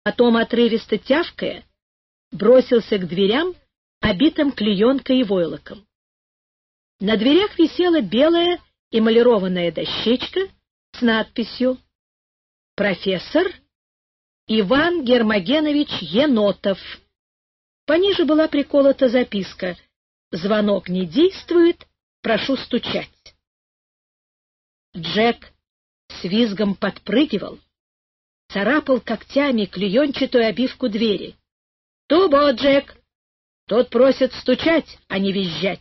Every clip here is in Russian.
Потом, отрывисто тявкая, бросился к дверям, обитым клеенкой и войлоком. На дверях висела белая эмалированная дощечка с надписью «Профессор Иван Гермогенович Енотов». Пониже была приколота записка: «Звонок не действует, прошу стучать». Джек с визгом подпрыгивал, царапал когтями клеенчатую обивку двери. «Тубо, Джек! Тот просит стучать, а не визжать!»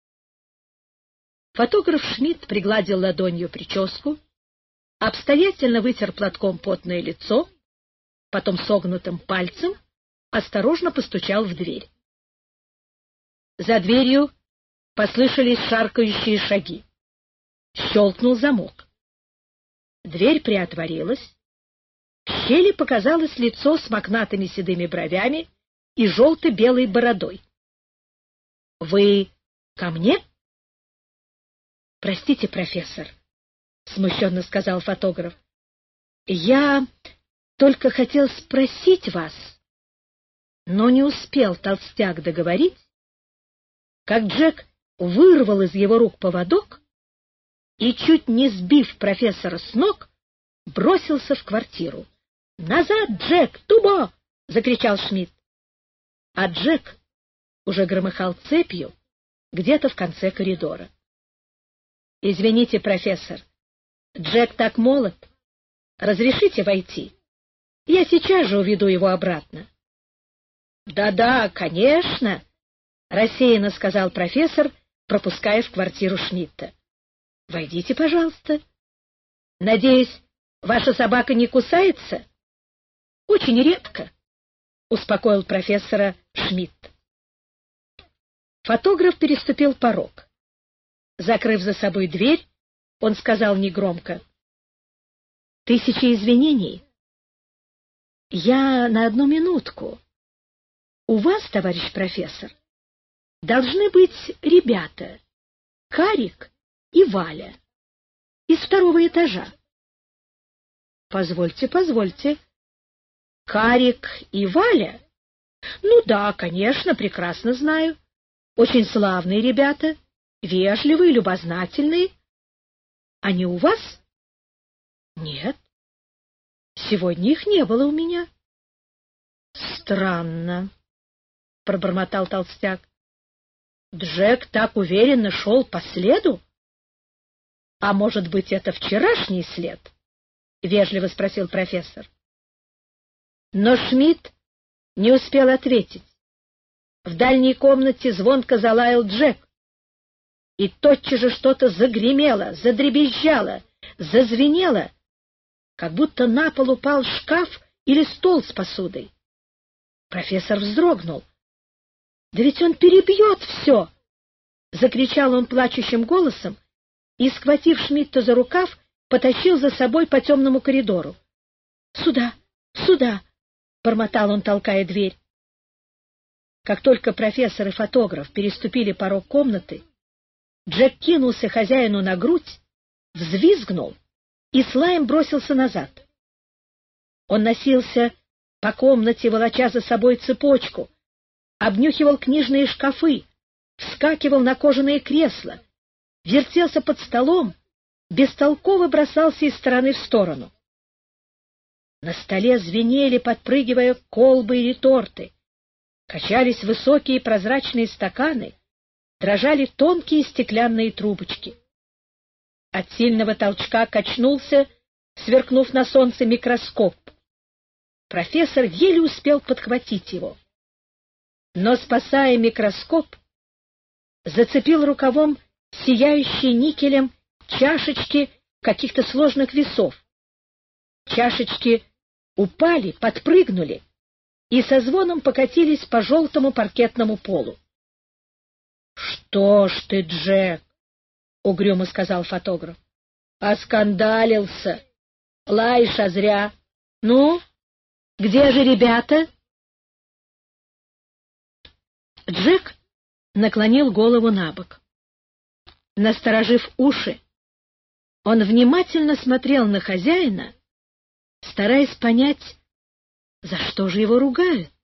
Фотограф Шмидт пригладил ладонью прическу, обстоятельно вытер платком потное лицо, потом согнутым пальцем осторожно постучал в дверь. За дверью послышались шаркающие шаги. Щелкнул замок. Дверь приотворилась. В щели показалось лицо с мохнатыми седыми бровями и желто-белой бородой. — Вы ко мне? — Простите, профессор, — смущенно сказал фотограф. — Я только хотел спросить вас, но не успел толстяк договорить, как Джек вырвал из его рук поводок и, чуть не сбив профессора с ног, бросился в квартиру. — Назад, Джек! Тубо! — закричал Шмидт. А Джек уже громыхал цепью где-то в конце коридора. — Извините, профессор, Джек так молод. Разрешите войти? Я сейчас же уведу его обратно. Да, конечно, — рассеянно сказал профессор, пропуская в квартиру Шмидта. — Войдите, пожалуйста. Надеюсь, ваша собака не кусается? — Очень редко, — успокоил профессора Шмидт. Фотограф переступил порог. Закрыв за собой дверь, он сказал негромко: — Тысячи извинений. Я на одну минутку. У вас, товарищ профессор, должны быть ребята, Карик и Валя, из второго этажа. — Позвольте. Карик и Валя? Ну да, конечно, прекрасно знаю. Очень славные ребята, вежливые, любознательные. Они у вас? Нет. Сегодня их не было у меня. Странно, пробормотал толстяк. Джек так уверенно шел по следу? А может быть, это вчерашний след? Вежливо спросил профессор. Но Шмидт не успел ответить. В дальней комнате звонко залаял Джек, и тотчас же что-то загремело, задребезжало, зазвенело, как будто на пол упал шкаф или стол с посудой. Профессор вздрогнул. — Да ведь он перебьет все! — закричал он плачущим голосом и, схватив Шмидта за рукав, потащил за собой по темному коридору. — Сюда! — бормотал он, толкая дверь. Как только профессор и фотограф переступили порог комнаты, Джек кинулся хозяину на грудь, взвизгнул и с лаем бросился назад. Он носился по комнате, волоча за собой цепочку, обнюхивал книжные шкафы, вскакивал на кожаные кресла, вертелся под столом, бестолково бросался из стороны в сторону. На столе звенели, подпрыгивая, колбы и реторты, качались высокие прозрачные стаканы, дрожали тонкие стеклянные трубочки. От сильного толчка качнулся, сверкнув на солнце, микроскоп. Профессор еле успел подхватить его. Но, спасая микроскоп, зацепил рукавом сияющие никелем чашечки каких-то сложных весов. Чашечки упали, подпрыгнули и со звоном покатились по желтому паркетному полу. — Что ж ты, Джек, — угрюмо сказал фотограф, — оскандалился. Лаешь, а зря. Ну, где же ребята? Джек наклонил голову набок. Насторожив уши, он внимательно смотрел на хозяина, стараясь понять, За что же его ругают?